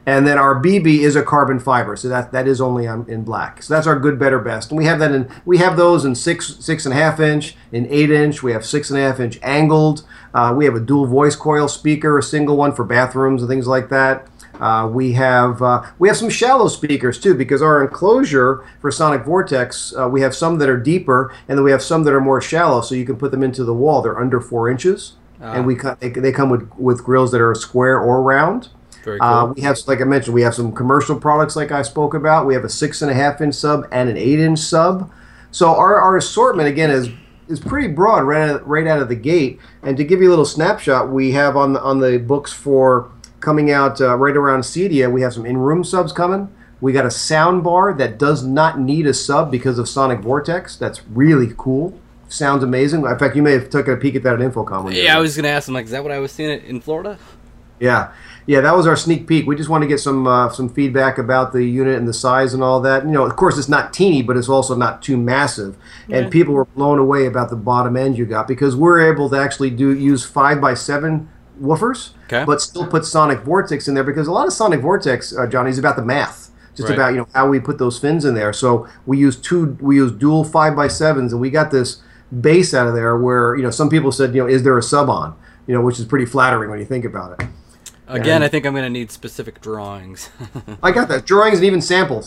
And then our B B is a carbon fiber, so that that is only um, in black. So that's our good, better, best. And we have that in we have those in six six and a half inch, in eight inch. We have six and a half inch angled. Uh, we have a dual voice coil speaker, a single one for bathrooms and things like that. Uh, we have uh, we have some shallow speakers too, because our enclosure for Sonic Vortex, uh, we have some that are deeper, and then we have some that are more shallow, so you can put them into the wall. They're under four inches, uh, and we they, they come with with grills that are square or round. Very cool. Uh, we have, like I mentioned, we have some commercial products like I spoke about. We have a six and a half inch sub and an eight inch sub. So our, our assortment again is is pretty broad right out, right out of the gate. And to give you a little snapshot, we have on the, on the books for coming out uh, right around Cedia, we have some in-room subs coming. We got a sound bar that does not need a sub because of Sonic Vortex. That's really cool. Sounds amazing. In fact, you may have taken a peek at that at Infocom. Yeah, there. I was going to ask them, like, is that what I was seeing in Florida? Yeah, yeah, that was our sneak peek. We just want to get some uh, some feedback about the unit and the size and all that. You know, of course, it's not teeny, but it's also not too massive. Yeah. And people were blown away about the bottom end you got, because we're able to actually do use five by seven woofers, okay, but still put Sonic Vortex in there, because a lot of Sonic Vortex, uh, Johnny, is about the math, just right. about you know how we put those fins in there. So we use two, we use dual five by sevens, and we got this bass out of there where you know some people said, you know, is there a sub on? You know, which is pretty flattering when you think about it. Again, and I think I'm going to need specific drawings. I got that. Drawings and even samples.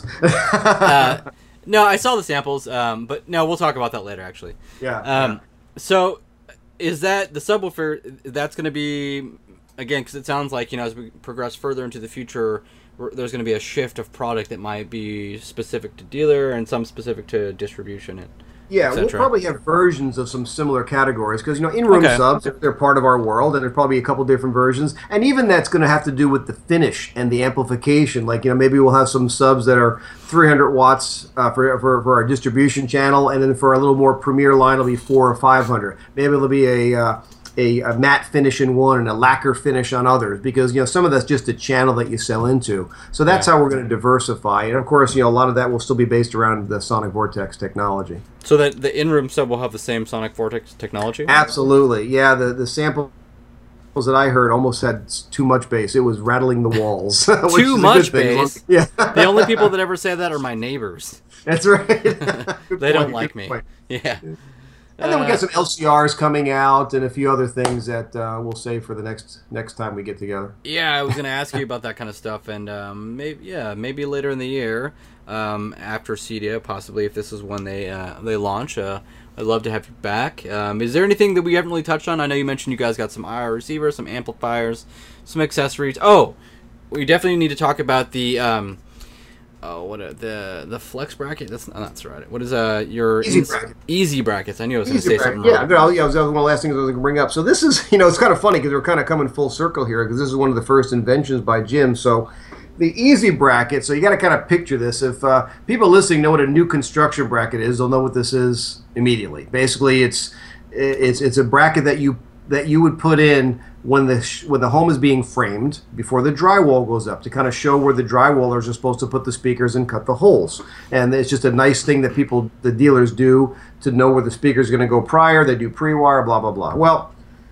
uh, no, I saw the samples, um, but no, we'll talk about that later, actually. Yeah. Um, yeah. So, is that the subwoofer, that's going to be, again, because it sounds like, you know, as we progress further into the future, there's going to be a shift of product that might be specific to dealer and some specific to distribution and yeah, we'll probably have versions of some similar categories, because, you know, in-room okay. subs, they're part of our world, and there's probably a couple different versions. And even that's going to have to do with the finish and the amplification. Like, you know, maybe we'll have some subs that are three hundred watts uh, for, for for our distribution channel, and then for a little more premier line, it'll be four or five hundred. Maybe it'll be a... Uh, A, a matte finish in one and a lacquer finish on others, because you know some of that's just a channel that you sell into. So that's yeah. how we're going to diversify, and of course, you know a lot of that will still be based around the Sonic Vortex technology. So that the in-room sub will have the same Sonic Vortex technology? Absolutely, yeah. The the samples that I heard almost had too much bass. It was rattling the walls. Too much bass. Yeah. The only people that ever say that are my neighbors. That's right. They point, don't like me. Point. Yeah. And then we got some L C Rs coming out and a few other things that uh, we'll save for the next next time we get together. Yeah, I was going to ask you about that kind of stuff, and um, maybe yeah, maybe later in the year, um, after Cedia, possibly if this is when they uh, they launch. Uh, I'd love to have you back. Um, is there anything that we haven't really touched on? I know you mentioned you guys got some I R receivers, some amplifiers, some accessories. Oh, we definitely need to talk about the. Um, Oh, what a, the the flex bracket? That's not that's right. What is uh your easy ins- bracket? Easy brackets. I knew I was going to say bracket. something. Yeah, wrong. no, yeah. That was one of the last things I was going to bring up. So this is, you know, it's kind of funny because we're kind of coming full circle here, because this is one of the first inventions by Jim. So the easy bracket. So you got to kind of picture this. If uh, people listening know what a new construction bracket is, they'll know what this is immediately. Basically, it's it's it's a bracket that you that you would put in when the sh- when the home is being framed before the drywall goes up, to kind of show where the drywallers are supposed to put the speakers and cut the holes. And it's just a nice thing that people, the dealers, do to know where the speaker is going to go prior. They do pre-wire, blah blah blah. Well,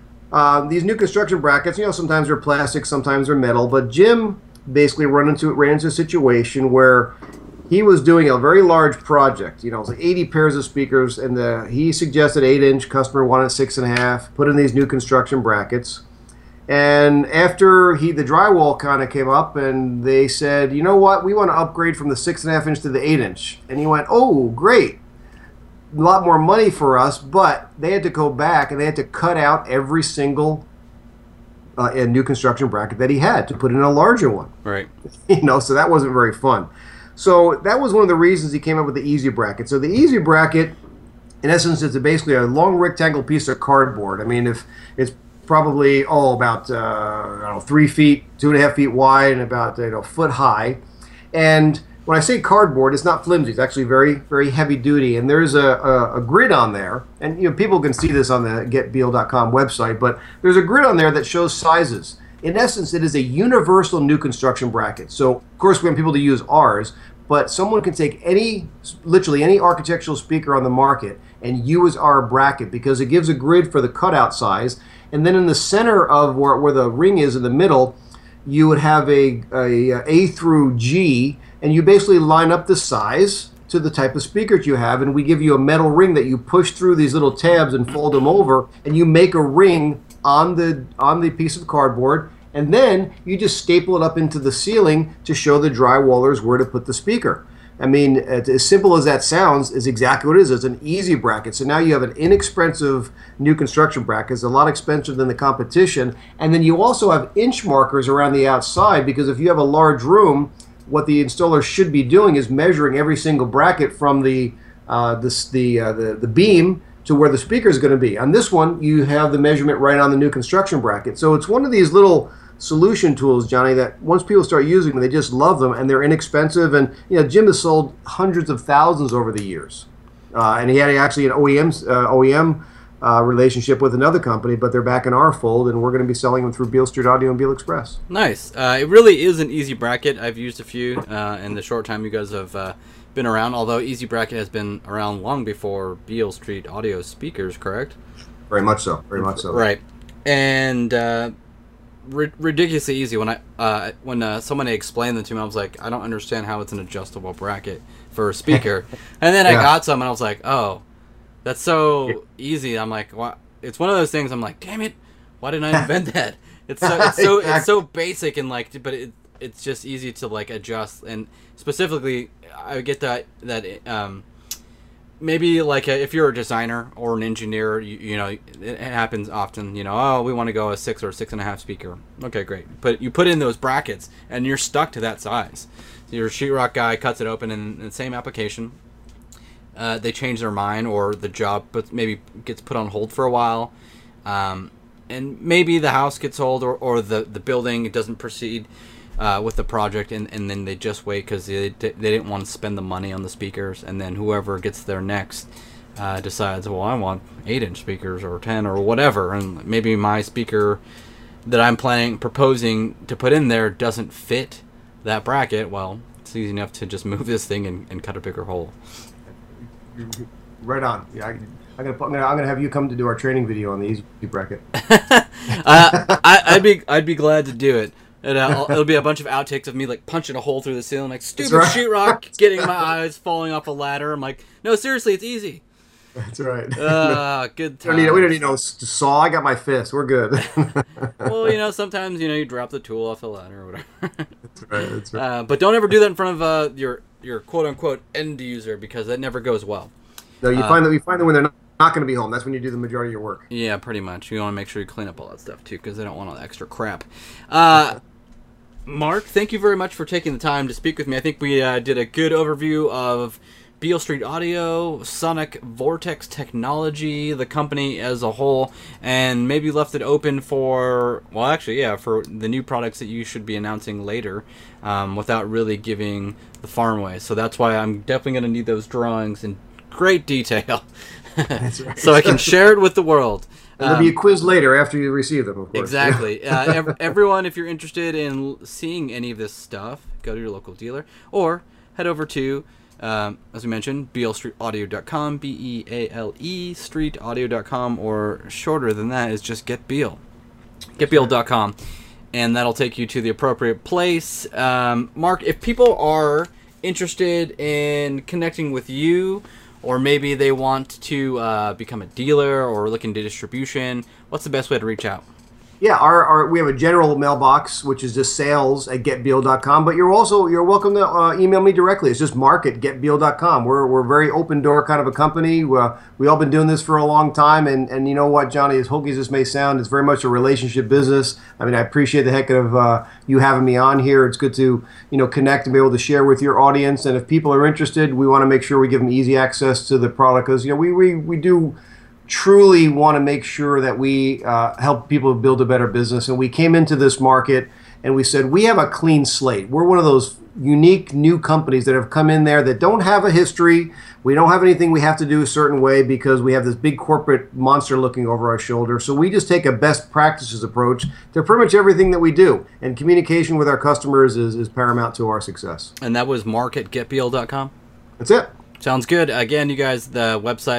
uh, these new construction brackets, you know, sometimes they're plastic, sometimes they're metal. But Jim basically ran into ran into a situation where he was doing a very large project. You know, it was like eighty pairs of speakers, and the, he suggested eight inch. Customer wanted six and a half. Put in these new construction brackets. And after he, the drywall kind of came up, and they said, you know what, we want to upgrade from the six and a half inch to the eight inch. And he went, oh, great, a lot more money for us. But they had to go back and they had to cut out every single uh, new construction bracket that he had to put in a larger one. Right. You know, so that wasn't very fun. So that was one of the reasons he came up with the easy bracket. So the easy bracket, in essence, is basically a long rectangle piece of cardboard. I mean, if it's probably oh about uh, I don't know, three feet, two and a half feet wide, and about you know foot high. And when I say cardboard, it's not flimsy. It's actually very very heavy duty. And there's a, a, a grid on there, and you know people can see this on the get B L dot com website. But there's a grid on there that shows sizes. In essence, it is a universal new construction bracket. So of course we want people to use ours, but someone can take any, literally any architectural speaker on the market and use our bracket, because it gives a grid for the cutout size. And then in the center of where, where the ring is in the middle, you would have a, a A through G, and you basically line up the size to the type of speakers you have, and we give you a metal ring that you push through these little tabs and fold them over, and you make a ring on the on the piece of cardboard, and then you just staple it up into the ceiling to show the drywallers where to put the speaker. I mean, as simple as that sounds, is exactly what it is. It's an easy bracket. So now you have an inexpensive new construction bracket. It's a lot expensive than the competition. And then you also have inch markers around the outside, because if you have a large room, what the installer should be doing is measuring every single bracket from the uh, this, the, uh, the the beam to where the speaker is going to be. On this one, you have the measurement right on the new construction bracket. So it's one of these little solution tools, Johnny, that once people start using them, they just love them, and they're inexpensive. And you know, Jim has sold hundreds of thousands over the years, uh, and he had actually an O E M uh, O E M uh, relationship with another company, but they're back in our fold, and we're going to be selling them through Beale Street Audio and Beale Express. Nice. Uh, it really is an easy bracket. I've used a few uh, in the short time you guys have uh, been around. Although Easy Bracket has been around long before Beale Street Audio speakers, correct? Very much so. Very much so. Right. And uh, ridiculously easy. When I uh, when uh, someone explained them to me, I was like, I don't understand how it's an adjustable bracket for a speaker. And then I Yeah. got some, and I was like, oh, that's so easy. I'm like, what? It's one of those things. I'm like, damn it, why didn't I invent that? It's so it's so Exactly. it's so basic, and like, but it it's just easy to like adjust. And specifically, I get that that um. Maybe like a, if you're a designer or an engineer, you, you know, it happens often, you know, oh, we want to go a six or six and a half speaker. Okay, great. But you put in those brackets and you're stuck to that size. So your sheetrock guy cuts it open in, in the same application. Uh, they change their mind, or the job but maybe gets put on hold for a while. Um, and maybe the house gets sold, or, or the, the building doesn't proceed Uh, with the project, and, and then they just wait because they, they didn't want to spend the money on the speakers, and then whoever gets there next uh, decides, well, I want eight inch speakers or ten or whatever, and maybe my speaker that I'm planning proposing to put in there doesn't fit that bracket. Well, it's easy enough to just move this thing and, and cut a bigger hole. Right on. Yeah, I, I'm gonna, put, I'm gonna I'm gonna have you come to do our training video on the Easy Bracket. uh, I, I'd be I'd be glad to do it. And uh, it'll be a bunch of outtakes of me like punching a hole through the ceiling, like stupid right. sheetrock, getting my eyes falling off a ladder. I'm like, no, seriously, it's easy. That's right. Uh, good we, don't need, times. we don't need no s- saw. I got my fist. We're good. Well, you know, sometimes you know you drop the tool off the ladder or whatever. That's right. That's right. Uh, but don't ever do that in front of uh, your your quote unquote end user, because that never goes well. No, you uh, find that you find that when they're not, not going to be home. That's when you do the majority of your work. Yeah, pretty much. You want to make sure you clean up all that stuff too, because they don't want all the extra crap. Uh, Mark, thank you very much for taking the time to speak with me. I think we uh, did a good overview of Beale Street Audio, Sonic Vortex Technology, the company as a whole, and maybe left it open for, well, actually, yeah, for the new products that you should be announcing later, um, without really giving the farm away. So that's why I'm definitely going to need those drawings in great detail, That's right. so I can share it with the world. And there'll be a quiz later after you receive them, of course. Exactly. uh, ev- everyone, if you're interested in l- seeing any of this stuff, go to your local dealer, or head over to, um, as we mentioned, beale street audio dot com, B E A L E, street audio dot com, or shorter than that is just Get Beale, get beale dot com, and that'll take you to the appropriate place. Um, Mark, if people are interested in connecting with you, or maybe they want to uh, become a dealer or look into distribution, what's the best way to reach out? Yeah, our, our we have a general mailbox, which is just sales at get beale dot com. But you're also you're welcome to uh, email me directly. It's just mark at get beale dot com. We're we're a very open door kind of a company. Uh, we all been doing this for a long time, and, and you know what, Johnny, as hokey as this may sound, it's very much a relationship business. I mean, I appreciate the heck of uh, you having me on here. It's good to you know connect and be able to share with your audience. And if people are interested, we want to make sure we give them easy access to the product, because you know we we we do truly want to make sure that we uh, help people build a better business. And we came into this market and we said, we have a clean slate. We're one of those unique new companies that have come in there that don't have a history. We don't have anything we have to do a certain way because we have this big corporate monster looking over our shoulder. So we just take a best practices approach to pretty much everything that we do. And communication with our customers is, is paramount to our success. And that was mark at get beale dot com? That's it. Sounds good. Again, you guys, the website is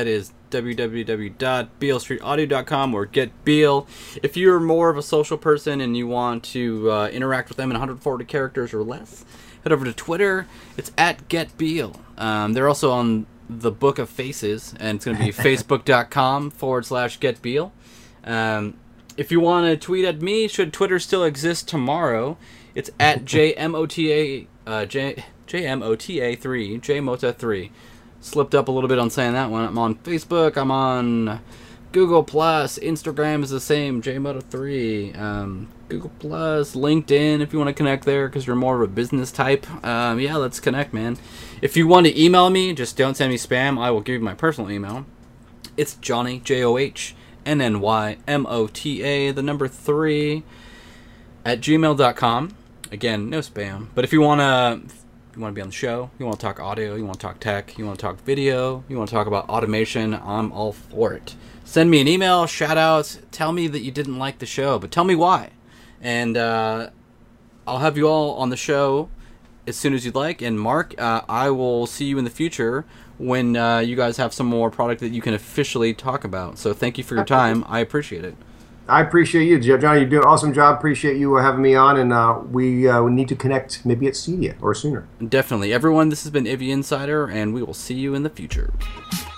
w w w dot beale street audio dot com or Get Beale. If you're more of a social person and you want to uh, interact with them in one hundred forty characters or less, head over to Twitter. It's at Get Beale. Um, they're also on the Book of Faces, and it's going to be facebook.com forward slash Get Beale. Um, if you want to tweet at me, should Twitter still exist tomorrow, it's at J M O T A uh, J JMOTA three, JMOTA three. Slipped up a little bit on saying that one. I'm on Facebook, I'm on Google Plus, Instagram is the same, JMOTA three. Um, Google Plus, LinkedIn, if you want to connect there because you're more of a business type. Um, yeah, let's connect, man. If you want to email me, just don't send me spam. I will give you my personal email. It's Johnny, J O H N N Y M O T A, the number three, at gmail dot com. Again, no spam. But if you want to you want to be on the show, you want to talk audio, you want to talk tech, you want to talk video, you want to talk about automation, I'm all for it. Send me an email, shout outs, tell me that you didn't like the show, but tell me why. And uh, I'll have you all on the show as soon as you'd like. And Mark, uh, I will see you in the future when uh, you guys have some more product that you can officially talk about. So thank you for your time. I appreciate it. I appreciate you, Johnny. You're doing an awesome job. Appreciate you having me on, and uh, we uh, we need to connect maybe at C E D I A or sooner. Definitely. Everyone, this has been A V Insider, and we will see you in the future.